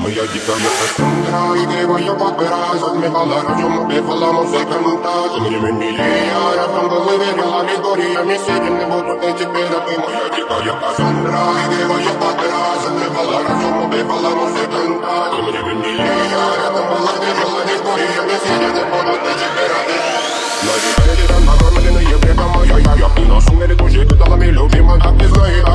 Моя дикая Кассандра, игривая подбира, затмевала разум, убивала музыканта. Мне милее, рядом было верила аллегориями, съедены будут эти пираты. Моя дикая Кассандра, игривая подбира, затмевала разум, убивала музыканта. Мне милее, рядом было верила аллегориями, съедены будут эти пираты. На дикая титан, накормленные бреком моя, я пью на сумме летучей, ты дала мне любимая, так не знает.